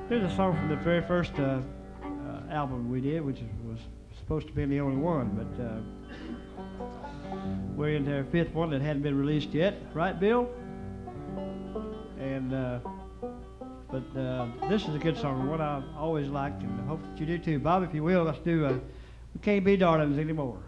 Here's a song from the very first album we did, which was supposed to be the only one, but we're in their fifth one that hadn't been released yet, right, Bill? And but this is a good song, one I always liked, and I hope that you do too. Bob, if you will, let's do "We Can't Be Darlings Anymore."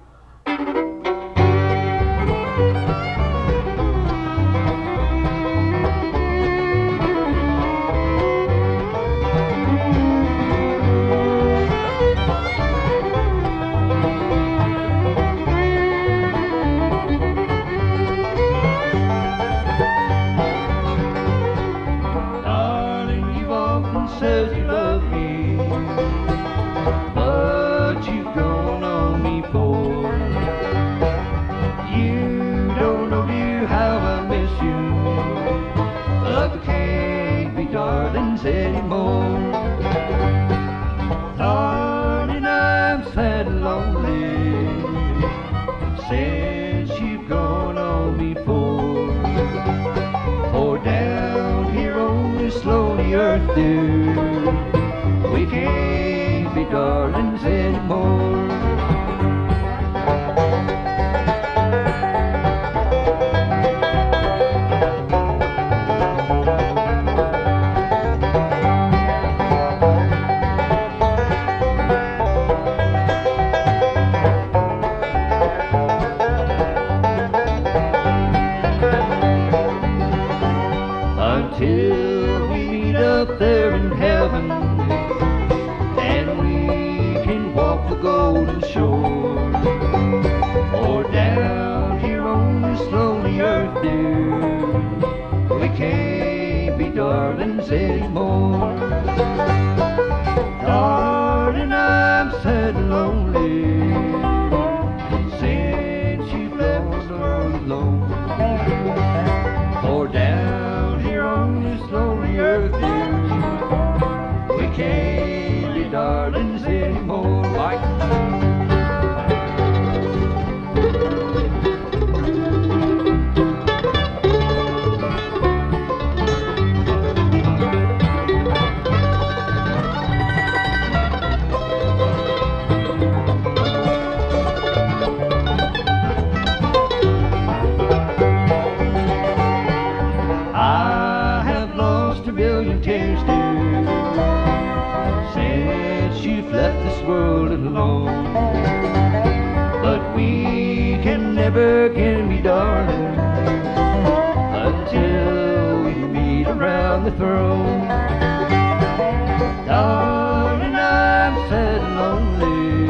Says you love me, but you've gone on me for. You don't know, dear, how I miss you, but we can't be darlings anymore. Darling, I'm sad and lonely since you've gone on me for down here on this lonely earth, dear, we can't be darlings anymore. Until we meet up there in heaven and we can walk the golden shore, or down here on this lonely earth, dear, we can't be darlings anymore. Darling, I'm sad and lonely since you've left us alone, or down here on this lonely earth, dear, we can't be darlings anymore. Mike. I have lost a billion tears, dear, since you've left this world alone. But we can never again be darling until we meet around the throne. Darling, I'm sad and lonely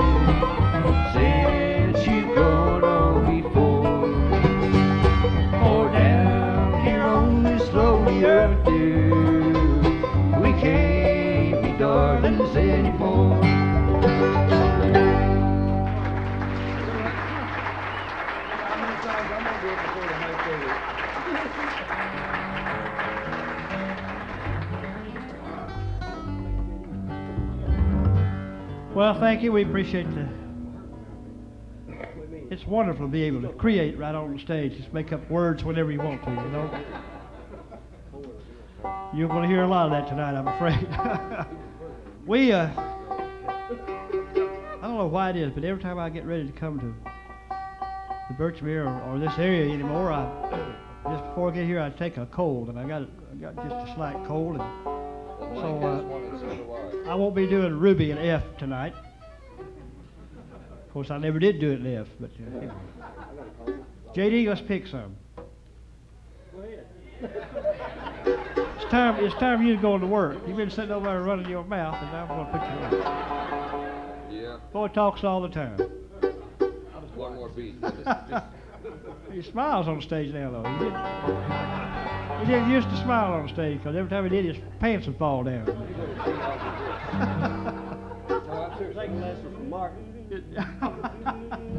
since you've gone on before, or down here on this lonely earth, dear, we can't be darlings anymore. Well, thank you. We appreciate it's wonderful to be able to create right on the stage. Just make up words whenever you want to, you know. You're going to hear a lot of that tonight, I'm afraid. I don't know why it is, but every time I get ready to come to the Birchmere or this area anymore, just before I get here, I take a cold, and I got just a slight cold, and so I won't be doing Ruby and F tonight. Of course, I never did do it in F, but JD, let's pick some. Go ahead. It's time you to go to work. You've been sitting over there running your mouth, and now I'm going to put you on. Yeah. Boy talks all the time. One more beat. He smiles on stage now, though. He didn't used to smile on stage, because every time he did, his pants would fall down. Take a lesson from Martin.